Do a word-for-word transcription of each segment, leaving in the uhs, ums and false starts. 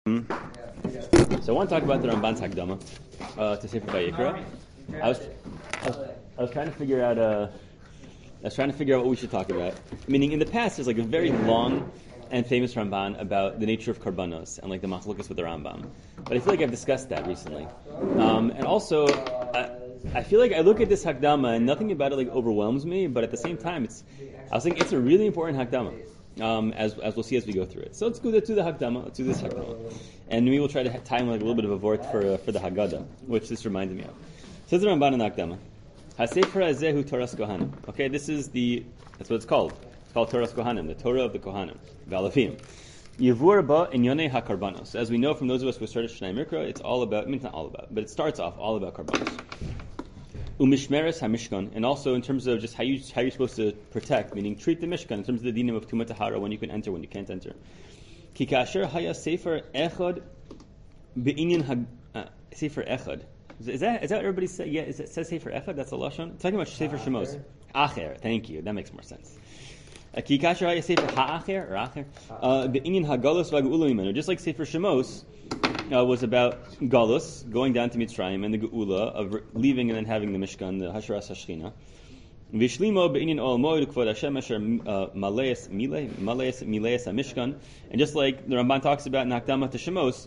So I want to talk about the Ramban's Hakdama uh, to Sefer Vayikra. I was, I was I was trying to figure out uh, I was trying to figure out what we should talk about. Meaning, in the past, there's like a very long and famous Ramban about the nature of karbanos and like the machlokas with the Rambam. But I feel like I've discussed that recently. Um, and also, I, I feel like I look at this Hakdama and nothing about it like overwhelms me. But at the same time, it's I was thinking it's a really important Hakdama. Um, as as we'll see as we go through it. So let's go to the Hakdama, let's do this Hakdama. And we will try to ha- time like a little bit of a vort for uh, for the Haggadah, which this reminded me of. Says the Ramban in Hakdama. HaSefer Hazehu Toras Kohanim. Okay, this is the, that's what it's called. It's called Toras Kohanim, the Torah of the Kohanim, V'alafim. Yivur ba inyonei hakarbanos. As we know from those of us who started Shnai Mikra, it's all about, I mean, it's not all about, but it starts off all about karbanos. Umishmeres hamishkan, and also in terms of just how you how you're supposed to protect, meaning treat the mishkan in terms of the dinim of tumat tahara, when you can enter, when you can't enter. Ki kasher haya sefer echad be'inyan ha uh, sefer echad. Is that is that what everybody says? Yeah, is it says sefer echad? That's a lashon. Talking about sefer shemos. Acher. Thank you. That makes more sense. Ki kasher haya sefer ha'acher or acher be'inyan hagalos v'geula mimenu. Just like sefer shemos Uh, was about Galus, going down to Mitzrayim, and the Geula of re- leaving and then having the Mishkan, the Hasharas Hashchina. Vishlimo be'inin ol moed kvod Hashem asher maleis milei maleis mileis hamishkan. And just like the Ramban talks about in Hakdama to Shemos,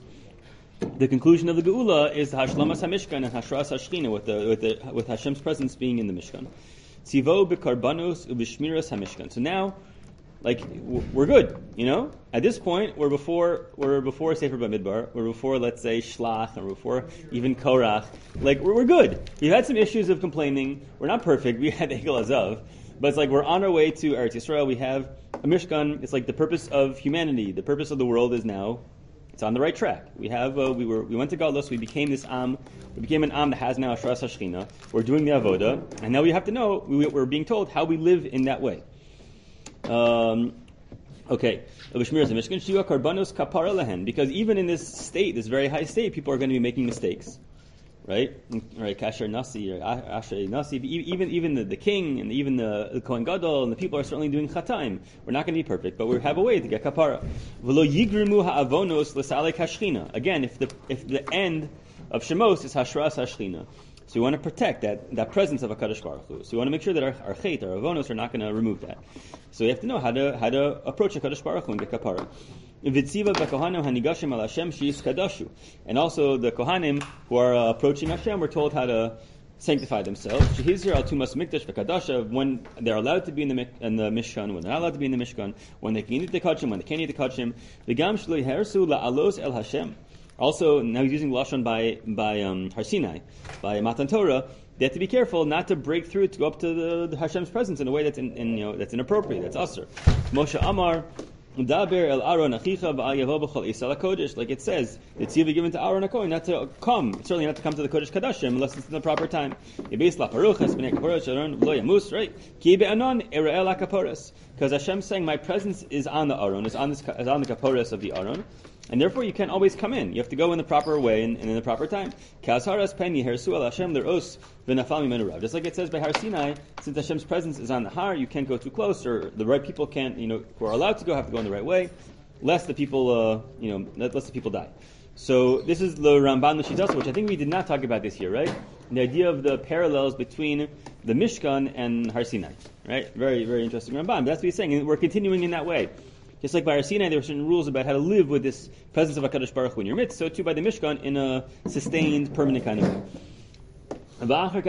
the conclusion of the Geula is Hashlamas Hamishkan and Hasharas Hashchina, with the with the with Hashem's presence being in the Mishkan. Tzivo bekarbanos uvishmiras hamishkan. So now, like, we're good, you know? At this point, we're before we're before Sefer Bamidbar, we're before, let's say, Shlach, or before even Korach. Like, we're, we're good. We've had some issues of complaining. We're not perfect. We had Egel Azav. But it's like we're on our way to Eretz Yisrael. We have a Mishkan. It's like the purpose of humanity, the purpose of the world is now, it's on the right track. We have, uh, we were, we went to Galus, we became this Am, we became an Am that has now Hasharas Hashchina. We're doing the Avoda, and now we have to know, we, we're being told how we live in that way. Um, okay, because even in this state, this very high state, people are going to be making mistakes, right? Right, Kasher Nasi or Asher Nasi, even even the, the king and even the, the Kohen Gadol and the people are certainly doing chataim. We're not going to be perfect, but we have a way to get kapara. Again, if the if the end of Shemos is Hashras Hashchina, so we want to protect that, that presence of HaKadosh Baruch Hu. So we want to make sure that our, our chait, our avonos, are not going to remove that. So we have to know how to how to approach HaKadosh Baruch Hu and get kapara. And also the Kohanim who are uh, approaching Hashem were told how to sanctify themselves. When they're allowed to be in the, in the Mishkan, when they're not allowed to be in the Mishkan, when they can eat the kachim, when they can't eat the kachim. Also, now he's using Lashon by by um, Har Sinai, by Matan Torah. They have to be careful not to break through to go up to the, the Hashem's presence in a way that's in, in, you know that's inappropriate, that's usher. Moshe Amar, Daber el Aaron achicha v'al yavo b'chol Yisrael HaKodesh, like it says, it's even given to Aaron HaKohen not to come, certainly not to come to the Kodesh Kadashim unless it's in the proper time. Yebes la paruches b'nei kaporos Aaron v'lo yamus, right? Ki be'anon era'el ha-kaporos, because Hashem's saying my presence is on the Aaron, is on this is on the kaporos of the Aaron. And therefore, you can't always come in. You have to go in the proper way and, and in the proper time. Just like it says by Har Sinai, since Hashem's presence is on the Har, you can't go too close, or the right people can't, you know, who are allowed to go have to go in the right way, lest the people, uh, you know, lest the people die. So this is the Ramban L'Shitasa, which I think we did not talk about this year, right? The idea of the parallels between the Mishkan and Har Sinai, right? Very, very interesting Ramban. But that's what he's saying, and we're continuing in that way. Just like by Har Sinai, there were certain rules about how to live with this presence of HaKadosh Baruch Hu in your midst, so too by the Mishkan in a sustained, permanent kind of way. And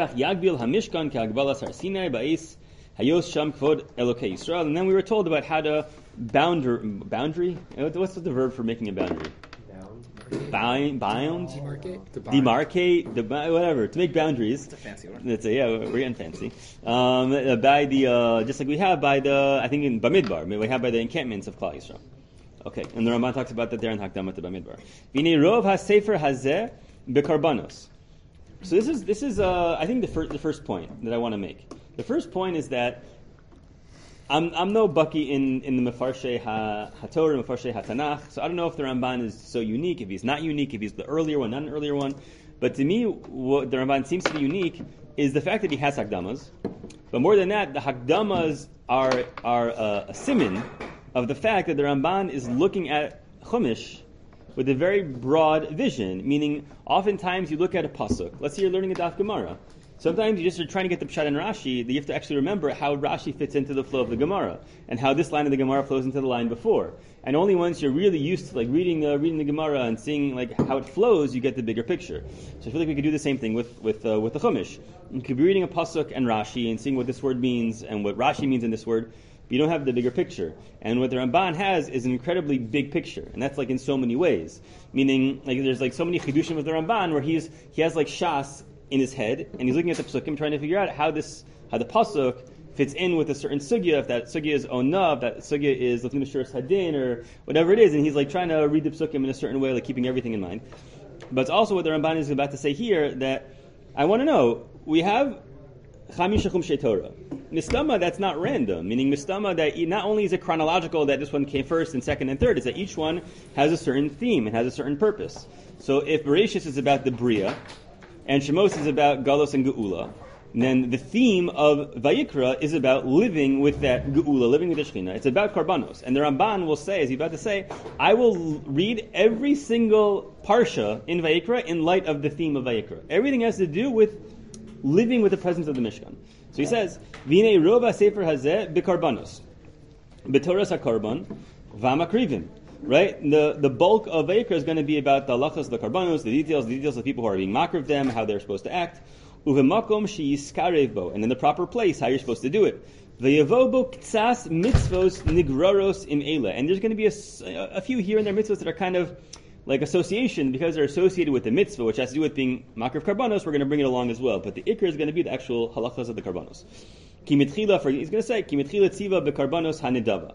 then we were told about how to boundary, boundary? What's the verb for making a boundary? Bound, bound, demarcate, demarcate, demarcate, whatever, to make boundaries. It's a fancy word. That's a, yeah, we're getting fancy. Um, by the, uh, just like we have by the, I think in Bamidbar, we have by the encampments of Klal Yisrael. Okay, and the Ramban talks about that there in Hakdama to Bamidbar. V'nei rov ha-sefer hazeh bekarbanos. So this is, this is, uh, I think the first, the first point that I want to make. The first point is that I'm I'm no bucky in, in the Mefarshei ha, HaTorah, Mefarshei HaTanach, so I don't know if the Ramban is so unique, if he's not unique, if he's the earlier one, not an earlier one. But to me, what the Ramban seems to be unique is the fact that he has Hakdamas. But more than that, the Hakdamas are are uh, a siman of the fact that the Ramban is looking at Chumash with a very broad vision, meaning oftentimes you look at a pasuk. Let's say you're learning a Daf Gemara. Sometimes you just are trying to get the Pshat in Rashi, that you have to actually remember how Rashi fits into the flow of the Gemara, and how this line of the Gemara flows into the line before. And only once you're really used to like reading uh, reading the Gemara and seeing like how it flows, you get the bigger picture. So I feel like we could do the same thing with with uh, with the Chumash. You could be reading a pasuk and Rashi and seeing what this word means and what Rashi means in this word, but you don't have the bigger picture. And what the Ramban has is an incredibly big picture, and that's like in so many ways. Meaning, like there's like so many chidushim with the Ramban where he's he has like shas in his head, and he's looking at the psukim, trying to figure out how this, how the pasuk fits in with a certain sugya, if that sugya is onah, if that sugya is lefnim shuras hadin, or whatever it is, and he's like trying to read the psukim in a certain way, like keeping everything in mind. But it's also what the Ramban is about to say here, that I want to know, we have Chamish Chumshei Torah. Mistama, that's not random, meaning Mistama, that not only is it chronological that this one came first and second and third, is that each one has a certain theme and has a certain purpose. So if Bereshis is about the Bria, and Shemos is about Galos and Geula, and then the theme of Vayikra is about living with that Geula, living with the Shekhinah. It's about Karbanos. And the Ramban will say, as he's about to say, I will read every single Parsha in Vayikra in light of the theme of Vayikra. Everything has to do with living with the presence of the Mishkan. So he says, V'nei rova sefer hazeh b'karbanos, b'toras hakarban, v'amakrivim. Right? The the bulk of Vayikra is going to be about the halachas, the karbanos, the details, the details of people who are being makriv them, how they're supposed to act. Uvemakom sheyiskarev bo, and in the proper place, how you're supposed to do it. V'yavo bo ktsas mitzvos nigraros im eila. And there's going to be a, a few here and there mitzvos that are kind of like association, because they're associated with the mitzvah, which has to do with being makriv karbanos. We're going to bring it along as well. But the ikr is going to be the actual halachas of the karbanos. Ki mitchila, for he's going to say, ki mitchila tziva bekarbanos hanidava.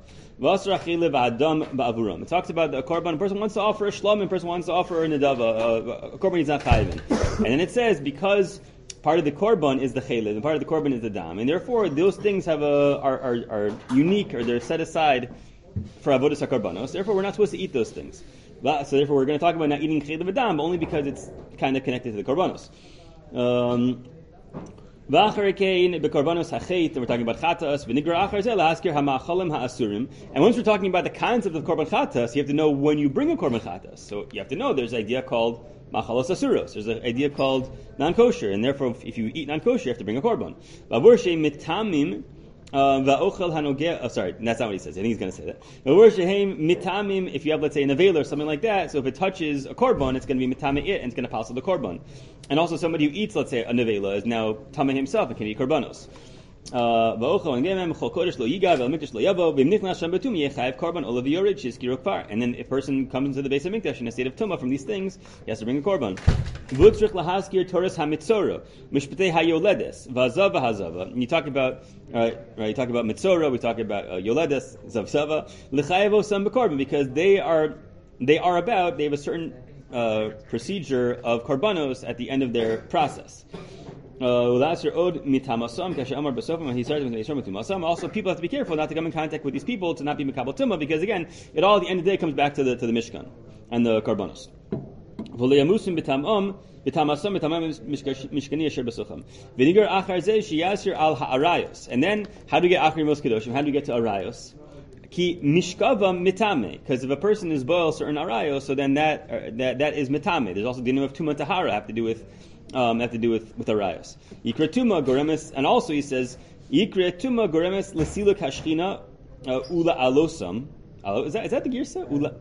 It talks about the korban. A person wants to offer a shlom, and a person wants to offer a nedava. A korban is not chayvin. And then it says, because part of the korban is the chaylev, and part of the korban is the dam, and therefore those things have a are, are, are unique, or they're set aside for avodas hakorbanos. Therefore, we're not supposed to eat those things. So therefore, we're going to talk about not eating chaylev and dam, but only because it's kind of connected to the korbanos. Um, And we're talking about chatas. And once we're talking about the concept of korban chatas, you have to know when you bring a korban chatas. So you have to know there's an idea called machalos asuros. There's an idea called non-kosher, and therefore, if you eat non-kosher, you have to bring a korban. Uh, oh, sorry, that's not what he says. I think he's going to say that. If you have, let's say, an avela or something like that, so if it touches a korban, it's going to be mitame it, and it's going to pass the korban. And also, somebody who eats, let's say, a nevela is now tameh himself and can eat korbanos. Uh, and then if a person comes into the base of Mikdash in a state of tumah from these things, he has to bring a korban. You talk about uh, right, you talk about mitzora, we talk about uh, yoledes, zavsava, l'chayevosam bekorban, because they are they are about they have a certain uh, procedure of korbanos at the end of their process. Also, people have to be careful not to come in contact with these people, to not be mekabel tumah, because again, it all at the end of the day comes back to the to the Mishkan and the korbanos. And then, how do we get achri mos kedoshim? How do we get to arayos? Ki mishkava mitame, because if a person is boiled certain arayos, so then that uh, that that is mitame. There's also the name of tuma tahara have to do with um, have to do with with arayos. Yikra tuma goremes, and also he says yikra tuma goremes lesiluk hashchina ula alosam. Is that is that the girsa? Ula.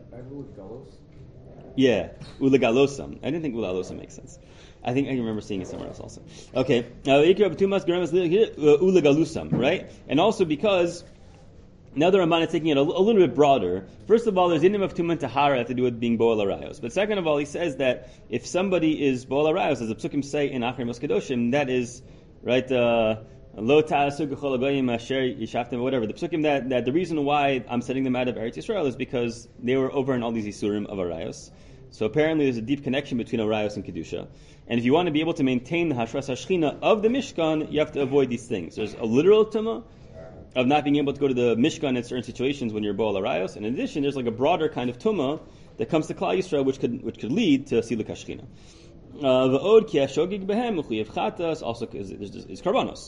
Yeah, ula galosam. I didn't think ula alosam makes sense. I think I remember seeing it somewhere else also. Okay, yikra tumas goremes ula galusam, right? And also because now the Ramban is taking it a, a little bit broader. First of all, there's inim of tuman tahara have to do with being boel arayos. But second of all, he says that if somebody is boel arayos, as the psukim say in Achri Mos Kedoshim, that is right. Lo ta'asu g'chol hagoyim asher yishaftem, whatever. The psukim that, that the reason why I'm setting them out of Eretz Yisrael is because they were over in all these isurim of arayos. So apparently, there's a deep connection between arayos and kedusha. And if you want to be able to maintain the hashras hashchina of the Mishkan, you have to avoid these things. There's a literal tumah of not being able to go to the Mishkan in certain situations when you're Bo'al Arayos. And in addition, there's like a broader kind of tumah that comes to Klal Yisrael, which could which could lead to Siluk HaShechina. V'od ki hashogig behem u'chuyev chatas, also is karbanos.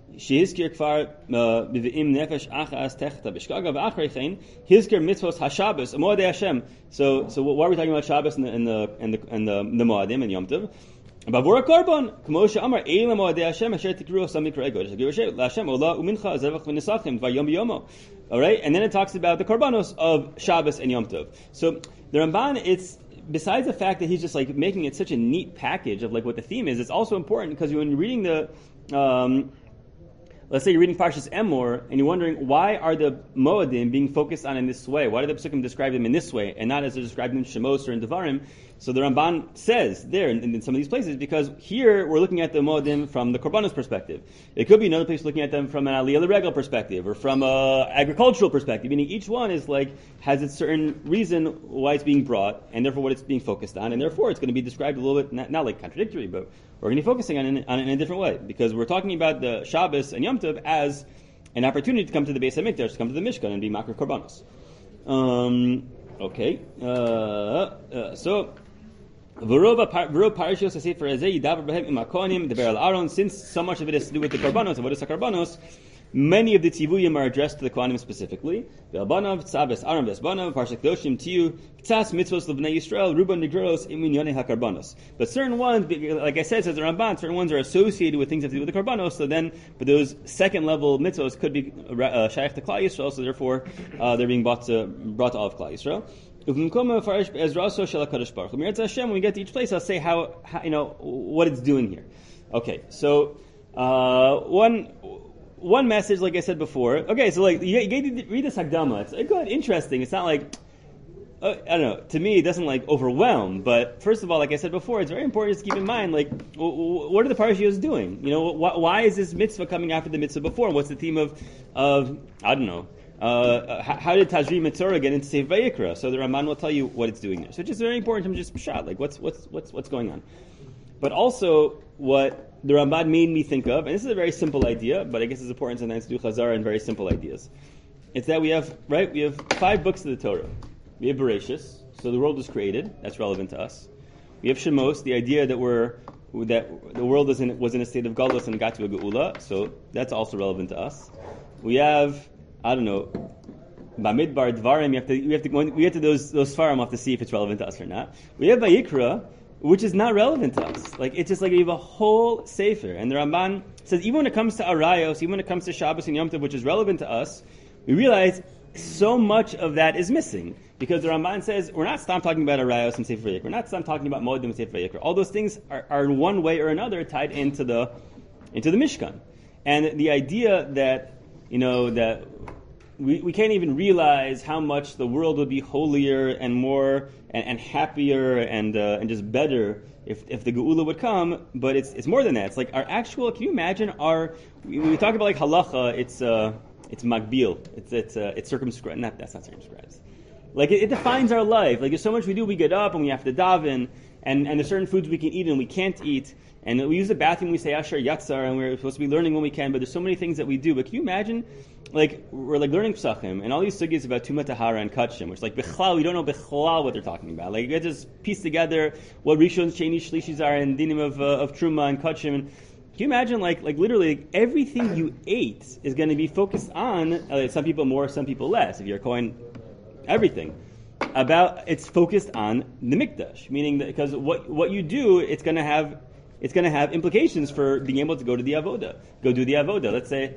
Shehizkir kfar b've'im nefesh achas techta b'shkaga v'achreichein hizkir mitzvos hashabbos Moadei Hashem. So, so why are we talking about Shabbos and the and the and the and the, the Moadim and Yom Tov? Bavura korban k'moshe amar eila Moadei Hashem asher tikru samikra egodesh givashe laHashem ola umincha zevach v'nesachim v'yom yomo. All right, and then it talks about the korbanos of Shabbos and Yom Tov. So the Ramban, it's besides the fact that he's just like making it such a neat package of like what the theme is, it's also important because when you're reading the, um, let's say you're reading Parshas Emor and you're wondering why are the Moadim being focused on in this way? Why did the Pesukim describe them in this way and not as they're described in Shemos or in Devarim? So the Ramban says there in, in some of these places, because here we're looking at the Moadim from the Korbanos perspective. It could be another place looking at them from an Aliyah L'Regel perspective or from an agricultural perspective, meaning each one is like, has its certain reason why it's being brought and therefore what it's being focused on, and therefore it's going to be described a little bit, not, not like contradictory, but we're going to be focusing on it, on it in a different way, because we're talking about the Shabbos and Yom Tov as an opportunity to come to the Beis HaMikdash, to come to the Mishkan and be Makar Korbanos. Um, okay, uh, uh, so, since so much of it has to do with the Korbanos, and what is the Korbanos, many of the Tivuyim are addressed to the Kohanim specifically. But certain ones, like I said, says the Ramban, certain ones are associated with things that have to do with the Korbanos, so then, but those second level mitzvos could be uh, shaykh to Klal Yisrael, so therefore uh, they're being brought to, brought to all of Klal Yisrael. When we get to each place, I'll say how, how you know, what it's doing here. Okay, so uh, one one message, like I said before. Okay, so like you, you read this Hakdama. It's good, interesting. It's not like uh, I don't know. To me, it doesn't like overwhelm. But first of all, like I said before, it's very important to keep in mind like w- w- what are the parashiyos doing? You know, wh- why is this mitzvah coming after the mitzvah before? What's the theme of of I don't know. Uh, how, how did Tazri Mitzorah get into Sefer Vayikra? So the Ramban will tell you what it's doing there. So it's just very important to just pshat, like what's what's what's what's going on. But also what the Ramban made me think of, and this is a very simple idea, but I guess it's important sometimes to do Chazara in very simple ideas. It's that we have right, we have five books of the Torah. We have Bereshis, so the world was created. That's relevant to us. We have Shemos, the idea that we're that the world was in was in a state of galus and got to a geula, so that's also relevant to us. We have I don't know, Bamidbar, Dvarim, we have to, we have to go, we get to those, those Sfarim, we'll have to see if it's relevant to us or not. We have Vayikra, which is not relevant to us. Like, it's just like we have a whole Sefer. And the Ramban says, even when it comes to Arayos, even when it comes to Shabbos and Yom Tov, which is relevant to us, we realize so much of that is missing. Because the Ramban says, we're not stop talking about Arayos and Sefer Vayikra. We're not stop talking about Moedim and Sefer Vayikra. All those things are, are in one way or another tied into the, into the Mishkan. And the idea that, you know, that we, we can't even realize how much the world would be holier and more and, and happier and uh, and just better if if the Geula would come. But it's it's more than that. It's like our actual. Can you imagine our? When we talk about like halacha, it's uh it's magbil. It's it's uh, it's circumscribed. Not that's not circumscribed. Like it, it defines our life. Like there's so much we do. We get up and we have to daven, and and there's certain foods we can eat and we can't eat. And we use the bathroom, we say Asher Yatzar, and we're supposed to be learning when we can, but there's so many things that we do. But can you imagine, like, we're like learning Psachim, and all these sugis about Tumah Tahara and Kachim, which like, Bechlal, we don't know Bechlal what they're talking about. Like, you get to just piece together what Rishon, Sheni, Shlishis are, and Dinim of, uh, of Truma and Kachim. And can you imagine, like, like literally, everything you ate is going to be focused on, uh, some people more, some people less, if you're going, everything. About, it's focused on the Mikdash, meaning that, because what, what you do, it's going to have It's going to have implications for being able to go to the avoda, go do the avoda. Let's say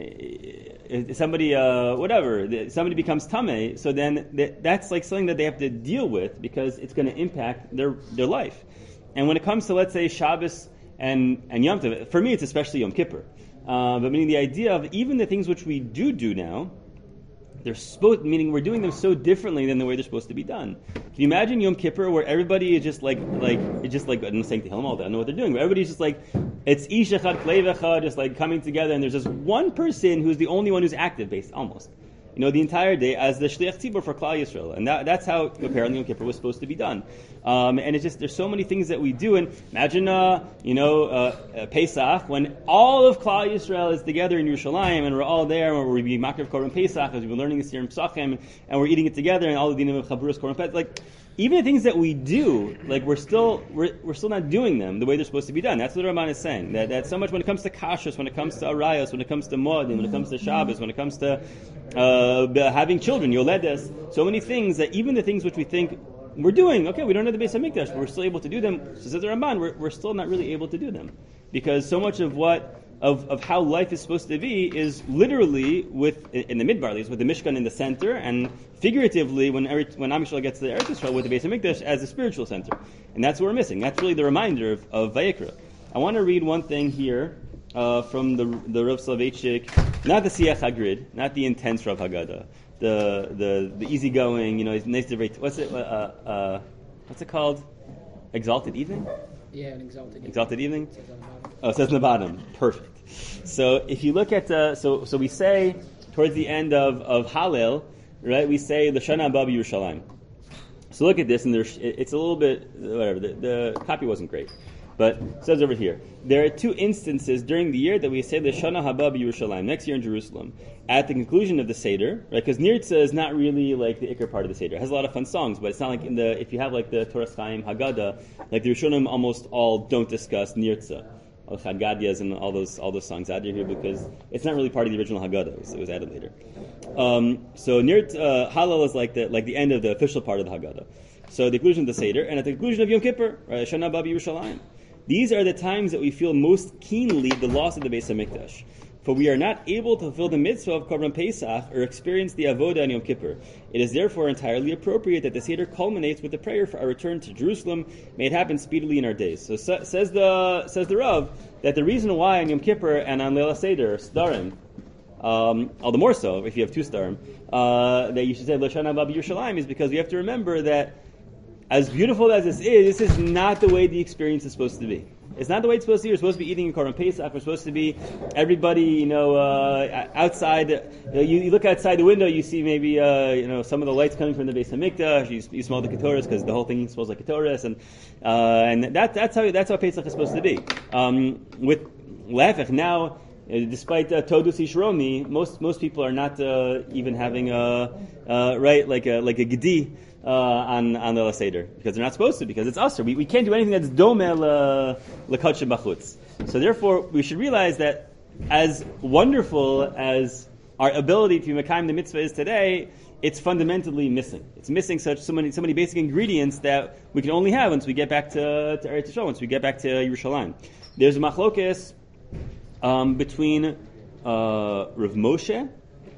uh, somebody, uh, whatever, somebody becomes tameh, so then th- that's like something that they have to deal with because it's going to impact their their life. And when it comes to, let's say, Shabbos and and Yom Tov, for me it's especially Yom Kippur. Uh, but meaning the idea of even the things which we do do now, they're supposed, meaning we're doing them so differently than the way they're supposed to be done. Can you imagine Yom Kippur where everybody is just like, like, it's just like, I'm saying to Hilm all day, I don't know what they're doing, but everybody's just like, it's Ish Echad, Klei Echad, just like coming together, and there's just one person who's the only one who's active, based, almost. You know, the entire day as the Shliach Tzibur for Klal Yisrael. And that, that's how apparently Yom Kippur was supposed to be done. Um, and it's just, there's so many things that we do. And imagine, uh, you know, uh, uh, Pesach, when all of Klal Yisrael is together in Yerushalayim, and we're all there, and we're being Makriv Korban Pesach, as we've been learning this year in Pesachim, and, and we're eating it together, and all the dinim of Chaburas Korban Pesach. Like, even the things that we do, like we're still we're, we're still not doing them the way they're supposed to be done. That's what the Ramban is saying. That that so much when it comes to kashrus, when it comes to arayos, when it comes to moedim, when it comes to Shabbos, when it comes to uh, having children, yoledes, so many things that even the things which we think we're doing, okay, we don't have the Beis HaMikdash, but we're still able to do them. So says the Ramban, we're, we're still not really able to do them because so much of what Of, of how life is supposed to be is literally with in the midbar, with the Mishkan in the center, and figuratively when when Am Yisrael gets to the Eretz Yisrael with the Beis HaMikdash as a spiritual center, and that's what we're missing. That's really the reminder of, of Vayikra. I want to read one thing here uh, from the the Rav Soloveitchik, not the Siach Hagrid, not the intense Rav Haggadah, the the the easygoing, you know, nice to rate. What's it? Uh, uh, what's it called? Exalted Evening. Yeah, an exalted evening. Exalted evening? Oh, it says in the bottom. Perfect. So if you look at, uh, so so we say, towards the end of, of Hallel, right, we say, L'shana haba b'Yerushalayim. So look at this, and there's, it's a little bit, whatever, the, the copy wasn't great. But it says over here, there are two instances during the year that we say L'shana haba b'Yerushalayim, next year in Jerusalem, at the conclusion of the Seder, right? Because Nirtza is not really like the Iker part of the Seder. It has a lot of fun songs, but it's not like in the, if you have like the Torah Chaim Haggadah, like the Rishonim almost all don't discuss Nirtza, or Chagadias and all those all those songs out here because it's not really part of the original Haggadah. It was, it was added later. Um, so Nirt, uh, Hallel is like the like the end of the official part of the Haggadah. So the conclusion of the Seder, and at the conclusion of Yom Kippur, right, Shana Haba B'Yerushalayim. These are the times that we feel most keenly the loss of the Beis HaMikdash. For we are not able to fulfill the mitzvah of Korban Pesach or experience the avodah on Yom Kippur. It is therefore entirely appropriate that the Seder culminates with the prayer for our return to Jerusalem. May it happen speedily in our days. So sa- says the says the Rav that the reason why on Yom Kippur and on Leila Seder, Sdarim, um, all the more so if you have two Sdarim, uh, that you should say L'shana haba b'Yerushalayim is because we have to remember that as beautiful as this is, this is not the way the experience is supposed to be. It's not the way it's supposed to be. We're supposed to be eating in Korban Pesach. We're supposed to be everybody, you know, uh, outside. You, know, you, you look outside the window, you see maybe, uh, you know, some of the lights coming from the Beis HaMikdash. You, you smell the Ketores because the whole thing smells like Ketores, and uh, and that, that's how that's how Pesach is supposed to be. Um, with Lefech now, uh, despite uh, Todus Yishromi, most most people are not uh, even having a uh, right like a like a Gedi. Uh, on on the Seder because they're not supposed to because it's usher. We we can't do anything that's domel lekatsh b'chutz. So therefore, we should realize that as wonderful as our ability to be mekayim the mitzvah is today, it's fundamentally missing. It's missing such so many so many basic ingredients that we can only have once we get back to to Eretz Yisrael, once we get back to Yerushalayim. There's a machlokes um, between uh, Rav Moshe.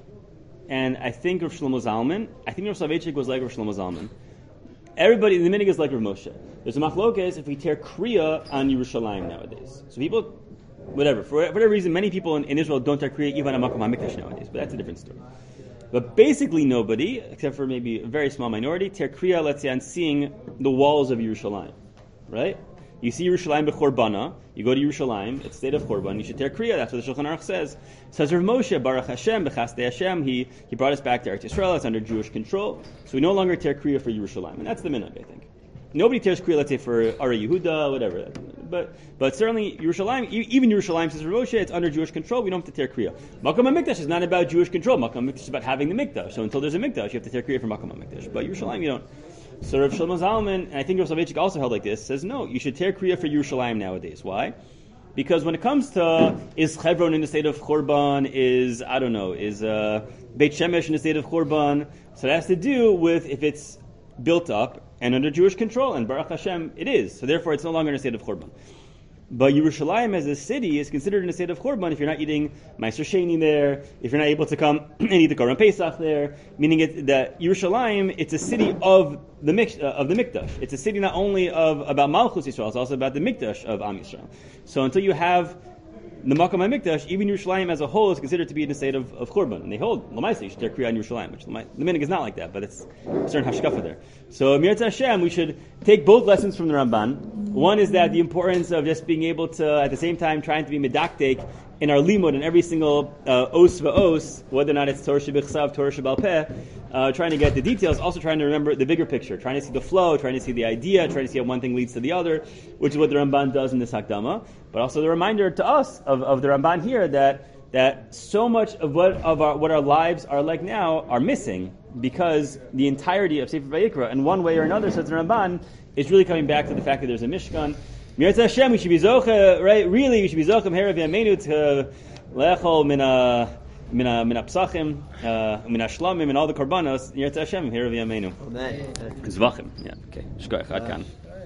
And I think Rav Shlomo Zalman, I think Rav Soloveitchik was like Rav Shlomo Zalman. Everybody, the minig is like Rav Moshe. There's a machlokes if we tear kriya on Yerushalayim nowadays. So people, whatever, for whatever reason, many people in, in Israel don't tear kriya even on Makom HaMikdash nowadays, but that's a different story. But basically nobody, except for maybe a very small minority, tear kriya, let's say, on seeing the walls of Yerushalayim, right? You see Yerushalayim b'chorbana, you go to Yerushalayim, it's state of Chorban, you should tear kriya, that's what the Shulchan Aruch says. Says Rav Moshe, Baruch Hashem, b'chastei Hashem, he, he brought us back to Eretz Yisrael, it's under Jewish control, so we no longer tear kriya for Yerushalayim, and that's the minhag, I think. Nobody tears kriya, let's say, for Ara Yehuda, whatever, but but certainly Yerushalayim, even Yerushalayim, says Rav Moshe, it's under Jewish control, we don't have to tear kriya. Makom HaMikdash is not about Jewish control, Makom HaMikdash is about having the Mikdash, so until there's a Mikdash, you have to tear kriya for Makom HaMikdash, but Yerushalayim you don't. So Rav Shlomo Zalman, and I think Rav Soloveitchik also held like this, says no, you should tear kriya for Yerushalayim nowadays. Why? Because when it comes to is Hebron in the state of Chorban, is I don't know, is uh, Beit Shemesh in the state of Chorban, so it has to do with if it's built up and under Jewish control, and Baruch Hashem it is. So therefore, it's no longer in a state of Chorban. But Yerushalayim as a city is considered in a state of Chorban if you're not eating Meiser Sheni there, if you're not able to come and eat the Korban Pesach there, meaning it, that Yerushalayim, it's a city of the uh, of the Mikdash. It's a city not only of about Malchus Yisrael, it's also about the Mikdash of Am Yisrael. So until you have the Makom HaMikdash, even Yerushalayim as a whole is considered to be in a state of, of Chorban. And they hold, L'maisa, you should tear kriya on Yerushalayim, which the minhag is not like that, but it's a certain hashkafa there. So, Mirza Hashem, we should take both lessons from the Ramban. One is that the importance of just being able to, at the same time, trying to be medaktek in our limud, in every single uh, os va'os, whether or not it's Torah shebichsav, Torah shebal peh, uh, trying to get the details, also trying to remember the bigger picture, trying to see the flow, trying to see the idea, trying to see how one thing leads to the other, which is what the Ramban does in this Hakdama. But also the reminder to us of, of the Ramban here that that so much of what of our what our lives are like now are missing because the entirety of Sefer Vayikra, in one way or another, says the Ramban, is really coming back to the fact that there's a Mishkan. Mirat Hashem, we should be zocha, right? Really, we should be zocha meherav yameinu to le'echol mina mina mina psachim, mina shlamim, and all the korbanos. Mirat Hashem, meherav yameinu. Zvachim, yeah. Okay. Shkoyach, Ad kan.